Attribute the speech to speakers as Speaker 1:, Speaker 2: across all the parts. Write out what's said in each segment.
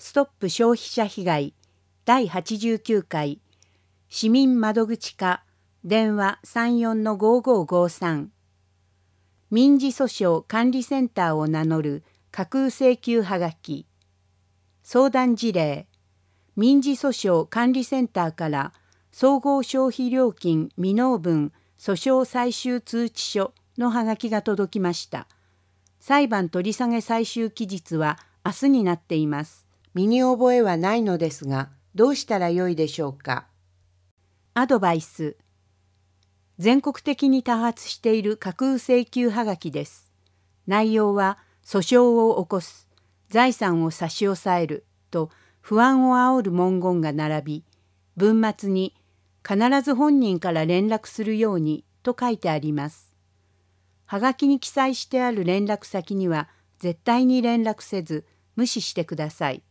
Speaker 1: ストップ消費者被害第89回市民窓口課電話34-5553民事訴訟管理センターを名乗る架空請求はがき相談事例民事訴訟管理センターから総合消費料金未納分訴訟最終通知書のはがきが届きました。裁判取り下げ最終期日は明日になっています。身に覚えはないのですが、どうしたらよいでしょうか。アドバイス。全国的に多発している架空請求はがきです。内容は、訴訟を起こす、財産を差し押さえると不安を煽る文言が並び、文末に必ず本人から連絡するようにと書いてあります。はがきに記載してある連絡先には絶対に連絡せず無視してください。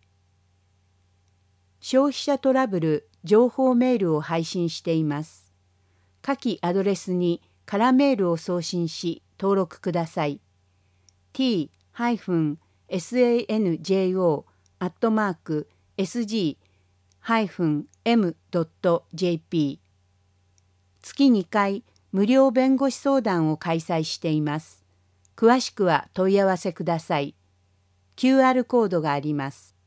Speaker 1: 消費者トラブル情報メールを配信しています。下記アドレスに空メールを送信し登録ください。t-sanjo@sg-m.jp 月2回無料弁護士相談を開催しています。詳しくは問い合わせください。QR コードがあります。